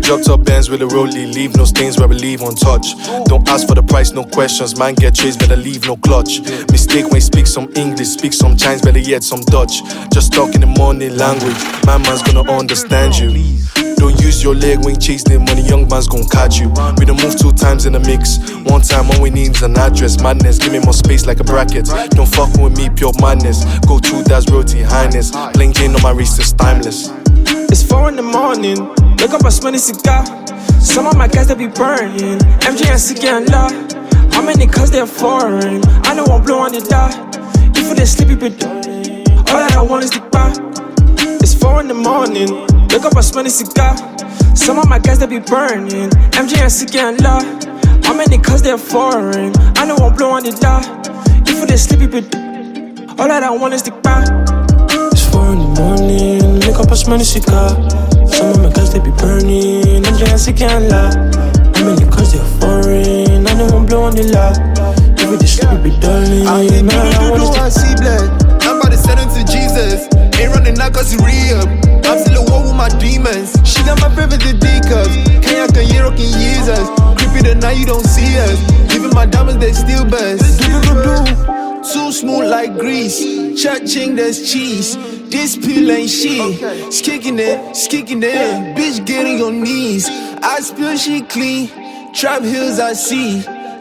Drop top bands with a rollie, leave no stains where we leave untouched. Don't ask for the price, no questions, man get traced, better leave no clutch. Mistake when you speak some English, speak some Chinese, better yet some Dutch. Just talk in the morning language, my man's gonna understand you. Don't use your leg when you chase the money, young man's gon' catch you. We don't move 2 times in the mix. 1 time, all we need is an address. Madness, give me more space like a bracket. Don't fuck with me, pure madness. Go to that's royalty highness. Plain Jane on my wrist is timeless. It's 4 in the morning, wake up, I smell the cigar. Some of my guys that be burning, MJ and CK and La. How many cause they're foreign? I know I'm blue on the dot. If they sleepy, but all that I want is the bar. It's 4 in the morning, wake up, I smell the cigar. Some of my guys that be burning, MJ and CK and La. How many cause they're foreign? I know I'm blue on the dot. If they sleepy, but all that I want is the bar. It's 4 in the morning, wake up, I smell the cigar. Some of my guys they be burning, MJ and CK and La. How many cause they're foreign? I know I'm blue on the lot. If they sleepy, be darling. I see blood. I'm about to send him to Jesus. Ain't running out cause he re-up. I'm still at war with my demons. She got my favorite the D-cups. Can't you rockin' Jesus. Creepy the night you don't see us. Even my diamonds they still bust. Too smooth like grease. Cha-ching there's cheese. This pill ain't shit. It's kicking it. Bitch get on your knees. I spill she clean. Trap hills I see.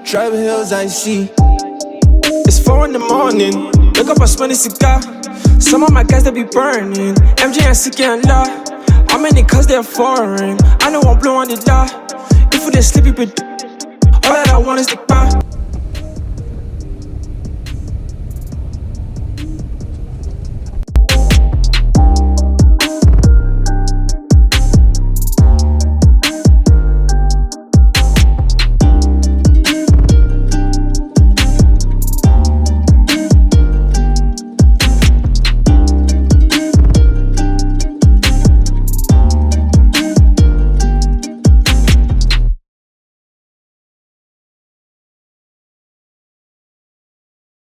It's 4 in the morning, wake up, I smell the cigar. Some of my guys that be burning, MJ and CK and La. How many cause they're foreign? I know I'm blue on the dot. If they sleepy, but all that I want is the bar.